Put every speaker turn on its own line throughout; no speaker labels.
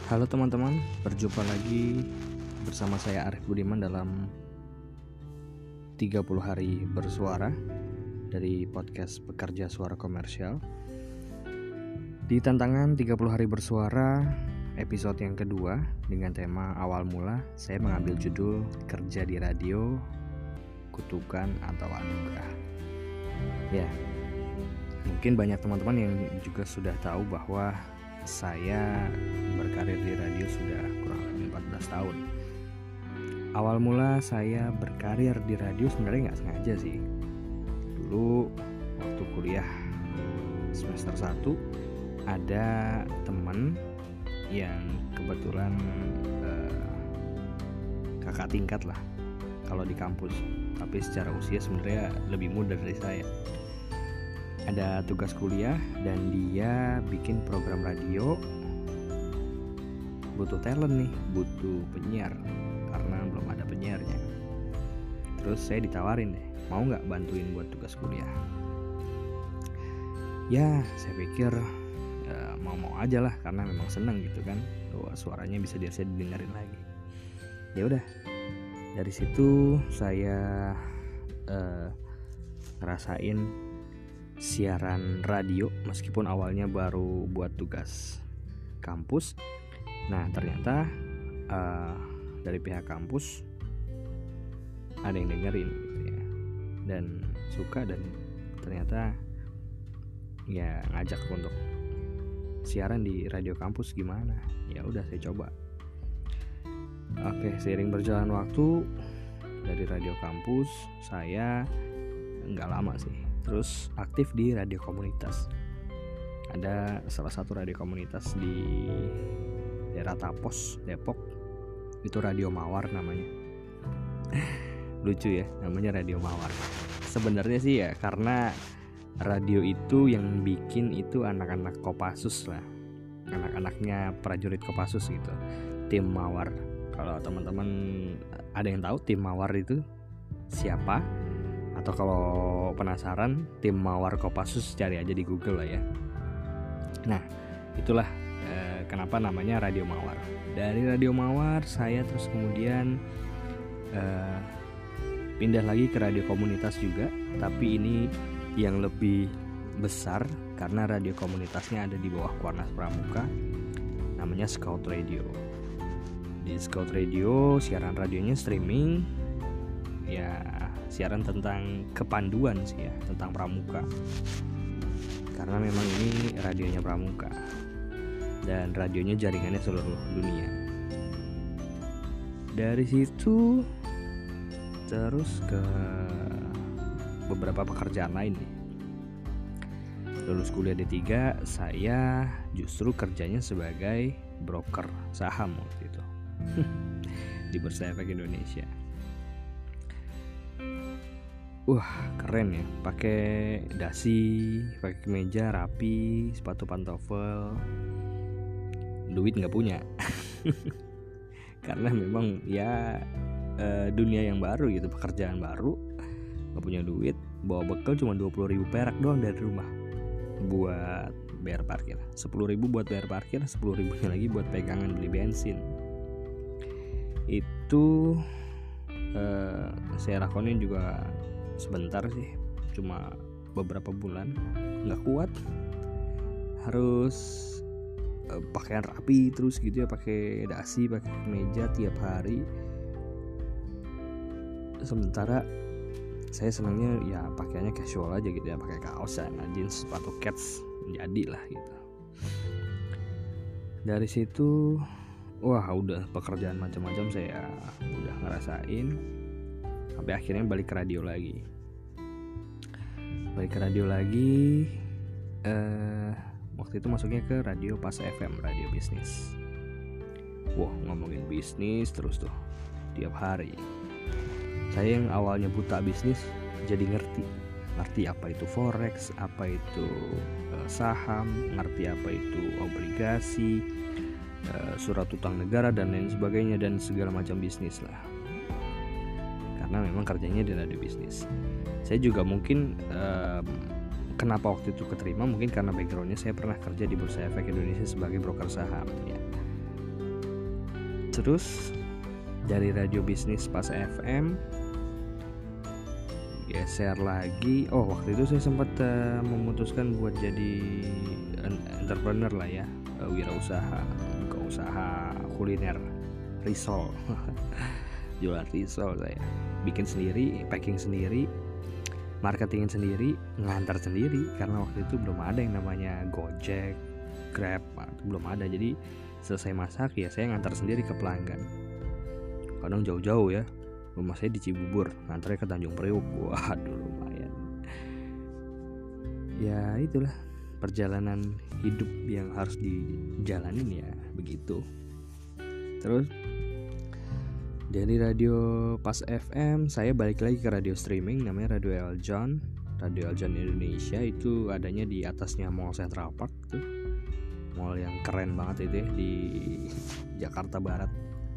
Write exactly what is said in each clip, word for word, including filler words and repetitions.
Halo teman-teman, berjumpa lagi bersama saya Arif Budiman dalam tiga puluh hari bersuara dari podcast Pekerja Suara Komersial. Di tantangan tiga puluh hari bersuara episode yang kedua dengan tema awal mula, saya mengambil judul Kerja di Radio, Kutukan atau Anugerah. Ya, mungkin banyak teman-teman yang juga sudah tahu bahwa saya berkarir di radio sudah kurang lebih empat belas tahun. Awal mula saya berkarir di radio sebenarnya gak sengaja sih. Dulu waktu kuliah semester satu ada teman yang kebetulan eh, kakak tingkat lah kalau di kampus, tapi secara usia sebenarnya lebih muda dari saya. Ada tugas kuliah dan dia bikin program radio, butuh talent nih, butuh penyiar karena belum ada penyiarnya. Terus saya ditawarin deh, mau gak bantuin buat tugas kuliah? Ya saya pikir ya, mau-mau aja lah karena memang seneng gitu kan, bahwa suaranya bisa dia saya didengarin lagi. Ya udah, dari situ saya uh, ngerasain siaran radio meskipun awalnya baru buat tugas kampus. Nah ternyata uh, dari pihak kampus ada yang dengerin gitu ya, dan suka, dan ternyata ya ngajak untuk siaran di radio kampus gimana. Ya udah saya coba. Oke, seiring berjalan waktu dari radio kampus saya nggak lama sih terus aktif di radio komunitas. Ada salah satu radio komunitas di daerah Tapos, Depok, itu Radio Mawar namanya. Lucu ya, namanya Radio Mawar. Sebenarnya sih ya karena radio itu yang bikin itu anak-anak Kopassus lah, anak-anaknya prajurit Kopassus gitu, tim Mawar. Kalau teman-teman ada yang tahu tim Mawar itu siapa, atau kalau penasaran tim Mawar Kopassus, cari aja di Google lah ya. Nah itulah eh, kenapa namanya Radio Mawar. Dari Radio Mawar saya terus kemudian eh, pindah lagi ke radio komunitas juga, tapi ini yang lebih besar karena radio komunitasnya ada di bawah Kuarnas Pramuka, namanya Scout Radio. Di Scout Radio siaran radionya streaming, ya siaran tentang kepanduan sih ya, tentang pramuka. Karena memang ini radionya pramuka dan radionya jaringannya seluruh dunia. Dari situ terus ke beberapa pekerjaan lain nih. Lulus kuliah D tiga, saya justru kerjanya sebagai broker saham waktu itu di Bursa Efek Indonesia. Wah keren ya, pakai dasi, pakai kemeja rapi, sepatu pantofel. Duit nggak punya karena memang ya e, dunia yang baru gitu, pekerjaan baru, nggak punya duit. Bawa bekal cuma dua puluh ribu perak doang dari rumah buat bayar parkir, sepuluh ribu buat bayar parkir, sepuluh ribunya lagi buat pegangan beli bensin. Itu e, saya lakonin juga sebentar sih, cuma beberapa bulan, nggak kuat, harus uh, pakaian rapi terus gitu ya, pakai dasi, pakai kemeja tiap hari. Sementara saya senangnya ya pakaiannya casual aja gitu ya, pakai kaos, celana jeans, sepatu kets, jadi lah gitu. Dari situ wah udah pekerjaan macam-macam saya udah ngerasain, sampai akhirnya balik ke radio lagi. Balik ke radio lagi eh, waktu itu masuknya ke Radio Pas F M, radio bisnis. Wah ngomongin bisnis terus tuh tiap hari. Saya yang awalnya buta bisnis jadi ngerti. Ngerti apa itu forex, apa itu eh, saham, ngerti apa itu obligasi, eh, surat utang negara dan lain sebagainya, dan segala macam bisnis lah. Karena memang kerjanya di radio bisnis. Saya juga mungkin um, kenapa waktu itu keterima, mungkin karena backgroundnya saya pernah kerja di Bursa Efek Indonesia sebagai broker saham ya. Terus dari radio bisnis pas F M geser lagi. Oh, waktu itu saya sempat uh, memutuskan buat jadi entrepreneur lah ya, uh, wirausaha, buka usaha kuliner risol. Jualan risol saya, bikin sendiri, packing sendiri, marketingin sendiri, ngantar sendiri, karena waktu itu belum ada yang namanya Gojek, Grab, belum ada. Jadi selesai masak ya saya ngantar sendiri ke pelanggan. Kadang jauh-jauh ya, rumah saya di Cibubur, ngantarnya ke Tanjung Priuk. Waduh, lumayan. Ya itulah perjalanan hidup yang harus dijalanin ya, begitu. Terus dari radio pas F M saya balik lagi ke radio streaming, namanya Radio Eljon. Radio Eljon Indonesia itu adanya di atasnya Mall Central Park tuh, mall yang keren banget itu ya, di Jakarta Barat.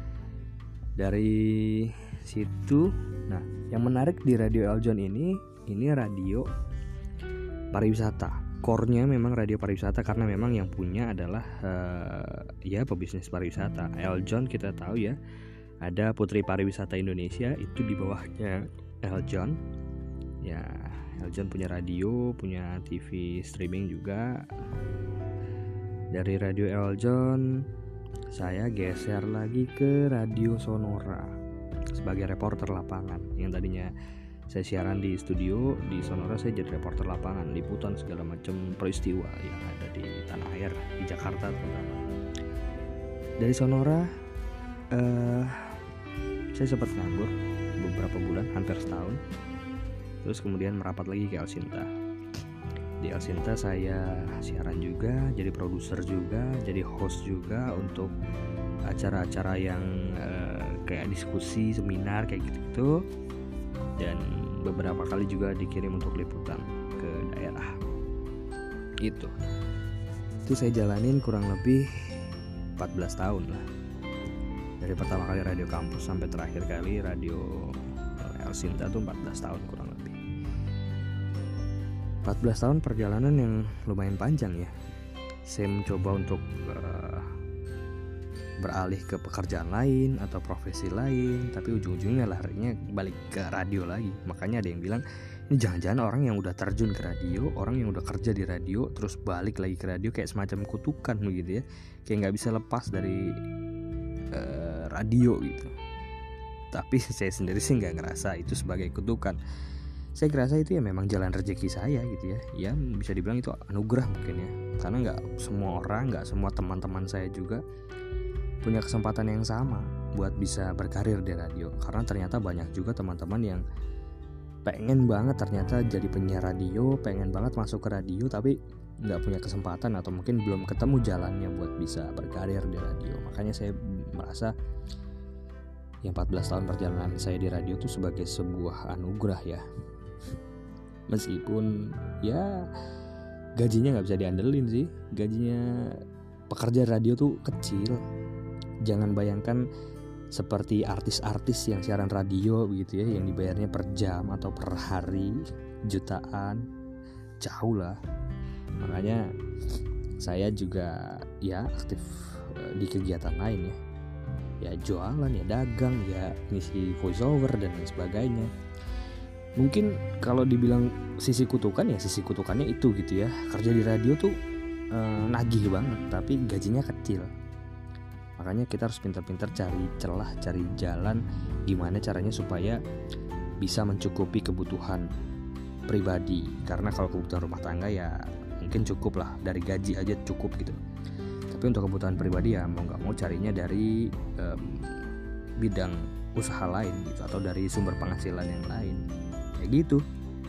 Dari situ, nah yang menarik di Radio Eljon ini, ini radio pariwisata. Core-nya memang radio pariwisata karena memang yang punya adalah uh, ya pebisnis pariwisata. Eljon kita tahu ya, ada Putri Pariwisata Indonesia, itu di bawahnya Eljon. Ya, Eljon punya radio, punya T V streaming juga. Dari Radio Eljon saya geser lagi ke Radio Sonora sebagai reporter lapangan. Yang tadinya saya siaran di studio, di Sonora saya jadi reporter lapangan, liputan segala macam peristiwa yang ada di tanah air, di Jakarta terutama. Dari Sonora uh, saya sempat nganggur beberapa bulan, hampir setahun. Terus kemudian merapat lagi ke Elsinta. Di Elsinta saya siaran juga, jadi produser juga, jadi host juga untuk acara-acara yang uh, kayak diskusi, seminar kayak gitu-gitu. Dan beberapa kali juga dikirim untuk liputan ke daerah. Itu. Itu saya jalanin kurang lebih empat belas tahun lah. Dari pertama kali radio kampus sampai terakhir kali radio Elsinta tuh empat belas tahun kurang lebih. empat belas tahun perjalanan yang lumayan panjang ya. Saya mencoba untuk uh, beralih ke pekerjaan lain atau profesi lain, tapi ujung-ujungnya larinya balik ke radio lagi. Makanya ada yang bilang, ini jangan-jangan orang yang udah terjun ke radio, orang yang udah kerja di radio terus balik lagi ke radio kayak semacam kutukan begitu ya. Kayak gak bisa lepas dari uh, radio gitu. Tapi saya sendiri sih gak ngerasa itu sebagai kutukan. Saya ngerasa itu ya memang jalan rezeki saya gitu ya. Ya bisa dibilang itu anugerah mungkin ya. Karena gak semua orang, gak semua teman-teman saya juga punya kesempatan yang sama buat bisa berkarir di radio. Karena ternyata banyak juga teman-teman yang pengen banget ternyata jadi penyiar radio, pengen banget masuk ke radio, tapi gak punya kesempatan atau mungkin belum ketemu jalannya buat bisa berkarir di radio. Makanya saya merasa yang empat belas tahun perjalanan saya di radio itu sebagai sebuah anugerah ya. Meskipun ya gajinya gak bisa diandelin sih. Gajinya pekerja radio tuh kecil. Jangan bayangkan seperti artis-artis yang siaran radio begitu ya, yang dibayarnya per jam atau per hari jutaan. Jauh lah. Makanya saya juga ya aktif di kegiatan lain ya. Ya jualan, ya dagang, ya ngisi voice over dan lain sebagainya. Mungkin kalau dibilang sisi kutukan ya sisi kutukannya itu gitu ya. Kerja di radio tuh eh, nagih banget tapi gajinya kecil. Makanya kita harus pintar-pintar cari celah, cari jalan gimana caranya supaya bisa mencukupi kebutuhan pribadi. Karena kalau kebutuhan rumah tangga ya mungkin cukup lah, dari gaji aja cukup gitu. Tapi untuk kebutuhan pribadi ya mau gak mau carinya dari um, bidang usaha lain gitu, atau dari sumber penghasilan yang lain kayak gitu.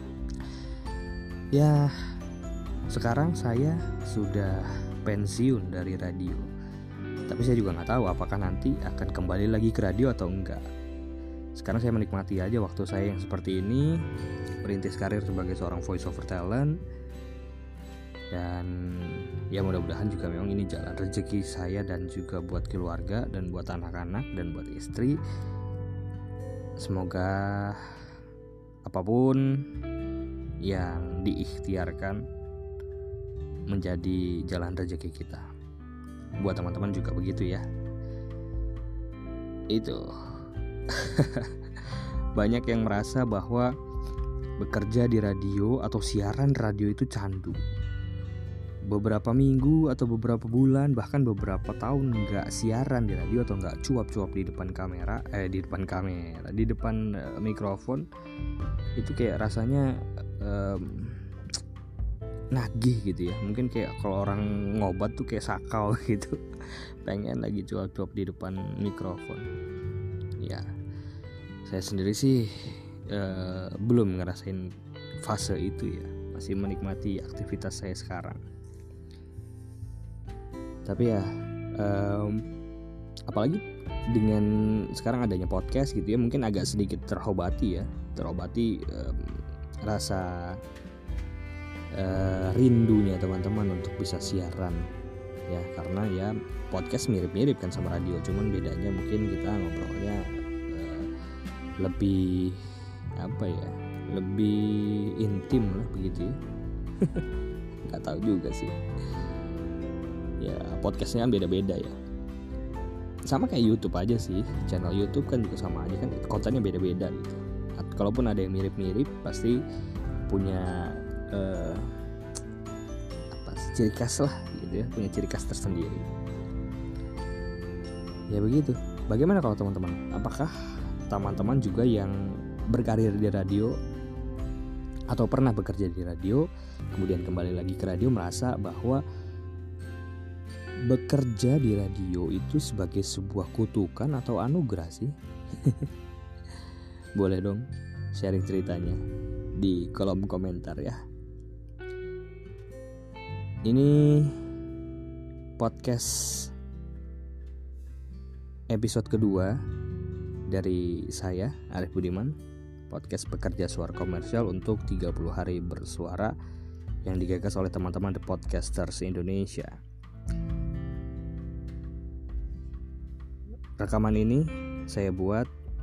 Ya sekarang saya sudah pensiun dari radio, tapi saya juga gak tahu apakah nanti akan kembali lagi ke radio atau enggak. Sekarang saya menikmati aja waktu saya yang seperti ini, merintis karir sebagai seorang voice over talent. Dan ya mudah-mudahan juga memang ini jalan rezeki saya dan juga buat keluarga dan buat anak-anak dan buat istri. Semoga apapun yang diikhtiarkan menjadi jalan rezeki kita. Buat teman-teman juga begitu ya. itu banyak yang merasa bahwa bekerja di radio atau siaran radio itu candu. Beberapa minggu atau beberapa bulan bahkan beberapa tahun nggak siaran di radio atau nggak cuap-cuap di depan kamera, eh di depan kamera, di depan uh, mikrofon, itu kayak rasanya um, nagih gitu ya. Mungkin kayak kalau orang ngobat tuh kayak sakau gitu, pengen lagi cuap-cuap di depan mikrofon. Ya, saya sendiri sih uh, belum ngerasain fase itu ya, masih menikmati aktivitas saya sekarang. Tapi ya um, apalagi dengan sekarang adanya podcast gitu ya, mungkin agak sedikit terobati ya, terobati um, rasa uh, rindunya teman-teman untuk bisa siaran ya, karena ya podcast mirip-mirip kan sama radio, cuman bedanya mungkin kita ngobrolnya uh, lebih apa ya, lebih intim lah begitu ya. Nggak tahu juga sih. Ya podcastnya kan beda-beda ya, sama kayak YouTube aja sih, channel YouTube kan juga sama aja kan, kontennya beda-beda gitu. Kalaupun ada yang mirip-mirip pasti punya uh, apa sih, ciri khas lah gitu ya, punya ciri khas tersendiri. Ya begitu. Bagaimana kalau teman-teman? Apakah teman-teman juga yang berkarir di radio atau pernah bekerja di radio kemudian kembali lagi ke radio merasa bahwa bekerja di radio itu sebagai sebuah kutukan atau anugerah sih? Boleh dong sharing ceritanya di kolom komentar ya. Ini podcast episode kedua dari saya, Arif Budiman, podcast Pekerja Suara Komersial untuk tiga puluh hari bersuara yang digagas oleh teman-teman The Podcasters Indonesia. Rekaman ini saya buat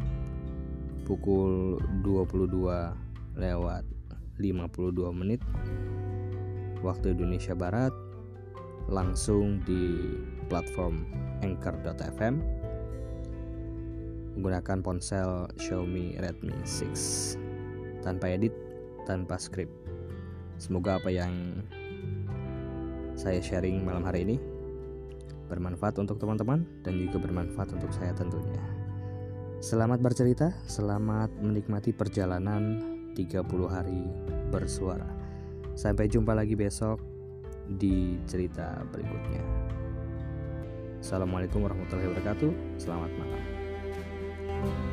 pukul dua puluh dua lewat lima puluh dua menit waktu Indonesia Barat, langsung di platform anchor dot f m menggunakan ponsel Xiaomi Redmi enam, tanpa edit, tanpa skrip. Semoga apa yang saya sharing malam hari ini bermanfaat untuk teman-teman dan juga bermanfaat untuk saya tentunya. Selamat bercerita, selamat menikmati perjalanan tiga puluh hari bersuara. Sampai jumpa lagi besok di cerita berikutnya. Assalamualaikum warahmatullahi wabarakatuh. Selamat malam.